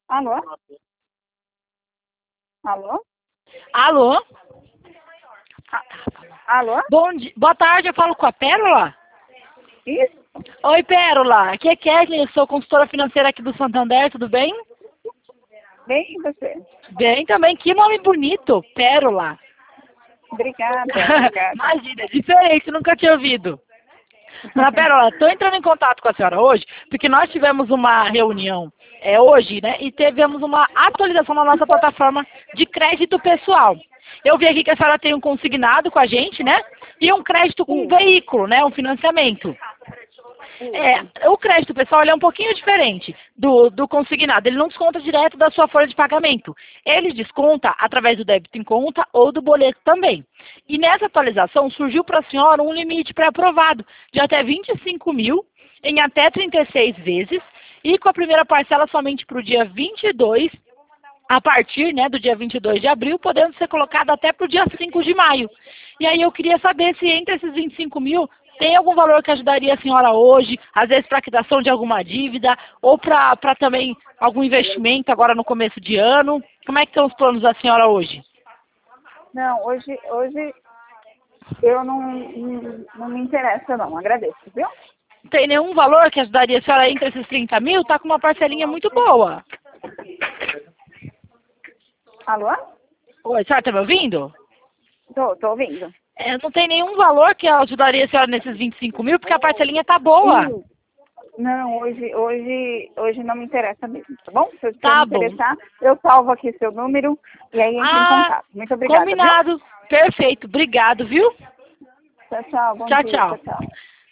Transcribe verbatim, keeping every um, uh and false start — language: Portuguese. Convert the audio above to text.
Alô? Alô? Alô? Alô? Bom dia. Boa tarde, eu falo com a Pérola? Isso? Oi, Pérola. Aqui é Kathleen, eu sou consultora financeira aqui do Santander, tudo bem? Bem, e você? Bem também. Que nome bonito, Pérola. Obrigada, obrigada. Imagina, é diferente, nunca tinha ouvido. Dona Pérola, estou entrando em contato com a senhora hoje, porque nós tivemos uma reunião é, hoje, né, e tivemos uma atualização na nossa plataforma de crédito pessoal. Eu vi aqui que a senhora tem um consignado com a gente, né, e um crédito com um veículo, né, um financiamento. É, o crédito pessoal ele é um pouquinho diferente do, do consignado, ele não desconta direto da sua folha de pagamento. Ele desconta através do débito em conta ou do boleto também. E nessa atualização surgiu para a senhora um limite pré-aprovado de até vinte e cinco mil em até trinta e seis vezes e com a primeira parcela somente para o dia vinte e dois, a partir né, do dia vinte e dois de abril, podendo ser colocado até para o dia cinco de maio. E aí eu queria saber se entre esses vinte e cinco mil tem algum valor que ajudaria a senhora hoje, às vezes para a quitação de alguma dívida, ou para também algum investimento agora no começo de ano. Como é que estão os planos da senhora hoje? Não, hoje, hoje eu não, não, não me interessa não, agradeço, viu? Não tem nenhum valor que ajudaria a senhora entre esses trinta mil? Está com uma parcelinha muito boa. Alô? Oi, a senhora está me ouvindo? Tô, tô ouvindo. É, não tem nenhum valor que ajudaria a senhora nesses vinte e cinco mil, porque a parcelinha está boa. Ih, Não, hoje, hoje, hoje não me interessa mesmo, tá bom? Se eu Tá me bom. interessar, eu salvo aqui seu número e aí entro em Ah, contato. Muito obrigada, viu? combinado. Perfeito. Obrigado, viu? Tchau, tchau. Bom Tchau, dia. Tchau, tchau. tchau.